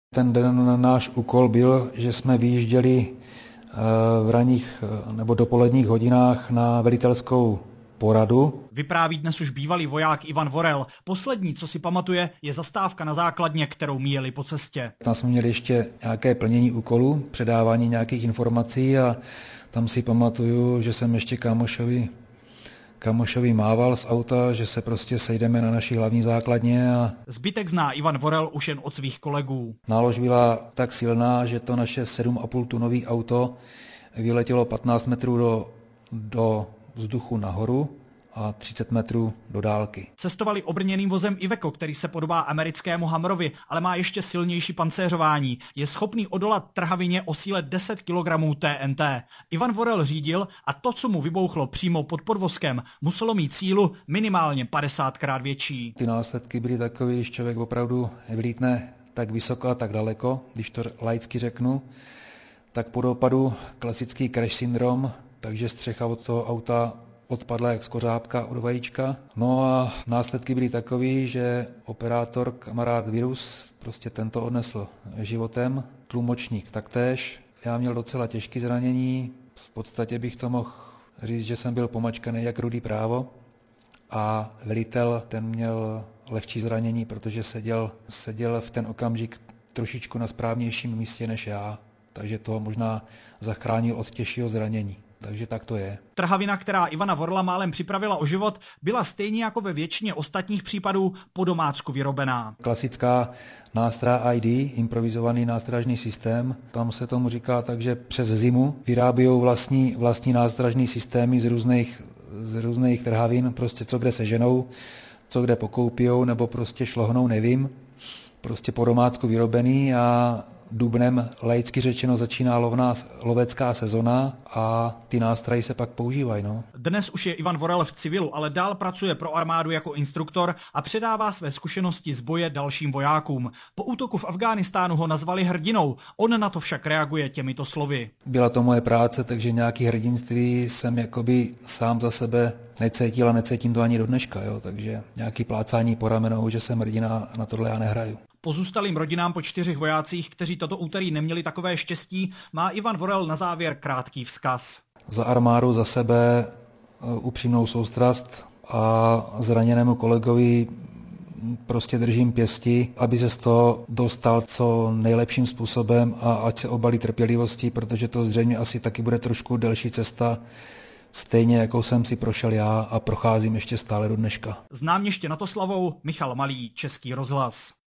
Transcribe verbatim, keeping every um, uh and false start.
Ten den náš úkol byl, že jsme vyjížděli v ranních nebo dopoledních hodinách na velitelskou poradu. Vypráví dnes už bývalý voják Ivan Vorel. Poslední, co si pamatuje, je zastávka na základně, kterou míjeli po cestě. Tam jsme měli ještě nějaké plnění úkolů, předávání nějakých informací a tam si pamatuju, že jsem ještě kámošovi, kámošovi mával z auta, že se prostě sejdeme na naší hlavní základně. A zbytek zná Ivan Vorel už jen od svých kolegů. Nálož byla tak silná, že to naše sedm a půl tunový auto vyletělo patnáct metrů do, do vzduchu nahoru a třicet metrů do dálky. Cestovali obrněným vozem Iveco, který se podobá americkému Hummerovi, ale má ještě silnější pancéřování. Je schopný odolat trhavině o síle deset kilogramů T N T. Ivan Vorel řídil a to, co mu vybouchlo přímo pod podvozkem, muselo mít sílu minimálně padesátkrát větší. Ty následky byly takové, když člověk opravdu vylítne tak vysoko a tak daleko, když to laicky řeknu, tak po dopadu klasický crash syndrom, takže střecha od toho auta odpadla jak z kořápka od vajíčka. No a následky byly takové, že operátor, kamarád Virus, prostě tento odnesl životem, tlumočník taktéž. Já měl docela těžké zranění, v podstatě bych to mohl říct, že jsem byl pomačkaný jak rudý právo a velitel ten měl lehčí zranění, protože seděl, seděl v ten okamžik trošičku na správnějším místě než já, takže to možná zachránil od těžšího zranění. Takže tak to je. Trhavina, která Ivana Vorela málem připravila o život, byla stejně jako ve většině ostatních případů po domácku vyrobená. Klasická Nástra I D, improvizovaný nástražný systém, tam se tomu říká tak, že přes zimu vyrábějí vlastní, vlastní nástražný systémy z různých, z různých trhavin, prostě co kde seženou, co kde pokoupijou, nebo prostě šlohnou, nevím. Prostě po domácku vyrobený a dubnem laicky řečeno začíná lovná, lovecká sezona a ty nástrahy se pak používají. No. Dnes už je Ivan Vorel v civilu, ale dál pracuje pro armádu jako instruktor a předává své zkušenosti z boje dalším vojákům. Po útoku v Afghánistánu ho nazvali hrdinou, on na to však reaguje těmito slovy. Byla to moje práce, takže nějaký hrdinství jsem jakoby sám za sebe necítil a necítím to ani do dneška, jo? Takže nějaký plácání po ramenou, že jsem hrdina, na tohle já nehraju. Pozůstalým rodinám po čtyřech vojácích, kteří toto úterý neměli takové štěstí, má Ivan Vorel na závěr krátký vzkaz. Za armádu, za sebe upřímnou soustrast a zraněnému kolegovi prostě držím pěsti, aby se z toho dostal co nejlepším způsobem a ať se obalí trpělivostí, protože to zřejmě asi taky bude trošku delší cesta, stejně jako jsem si prošel já a procházím ještě stále do dneška. Znám ještě na to slavou Michal Malý, Český rozhlas.